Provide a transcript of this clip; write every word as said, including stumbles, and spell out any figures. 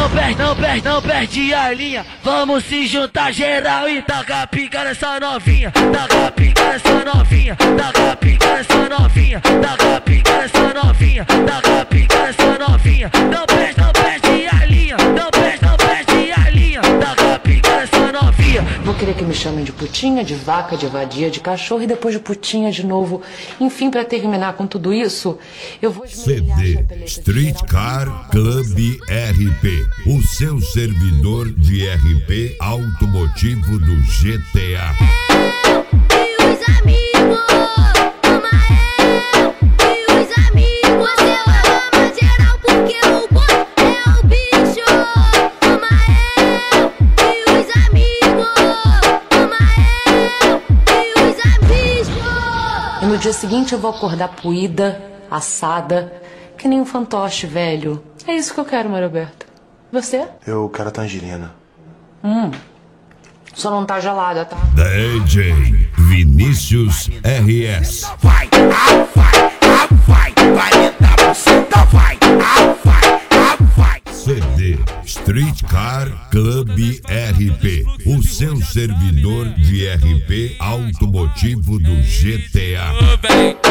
perde, não perde, não perde a linha. Vamos se juntar geral e tacar pica nessa novinha. Tacar pica nessa novinha. Tacar pica nessa novinha. Tacar pica nessa novinha. Tacar pica nessa novinha. Não perde, não perde a linha. Não perde, não perde a linha. Tacar pica nessa novinha. Vou querer que me chamem de putinha, de vaca, de vadia, de cachorro e depois de putinha de novo. Enfim, pra terminar com tudo isso, eu vou... C D Streetcar Club R P, o seu servidor de R P automotivo do G T A. Eu e os amigos, ama eu e os amigos. Eu amo geral porque o boi é o bicho. Ama eu e os amigos, ama eu e os amigos. E no dia seguinte eu vou acordar poída, assada, que nem um fantoche velho. É isso que eu quero, Mário Alberto. Você? Eu quero a tangerina. Hum. Só não tá gelada, tá? D J Vinícius R S. Vai, ah, vai, ah, vai, vai me dar buceta, vai, ah, vai, ah, vai. C D Streetcar Club R P, o seu servidor de R P automotivo do G T A.